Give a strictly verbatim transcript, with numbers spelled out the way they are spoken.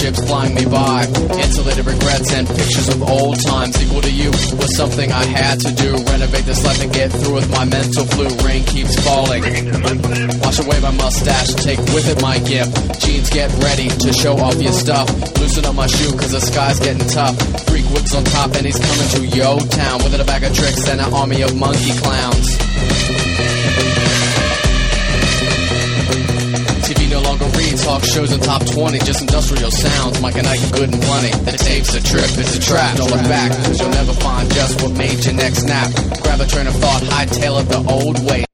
ships flying me by. Insulated regrets and pictures of old times. Equal to you was something I had to do. Renovate this life and get through with my mental flu. Rain keeps falling. Wash away my mustache, take with it my gift. Jeans, get ready to show off your stuff. Loosen up my shoe cause the sky's getting tough. Freak wigs on top and he's coming to yo town with a bag of tricks and an army of monkey clowns. T V no longer reads talk shows in top twenty, just industrial sounds. Mike and Ike are good and plenty. The tape's a trip, it's a trap. Don't look back, cause you'll never find just what made your next snap. Grab a train of thought, hightail it the old way.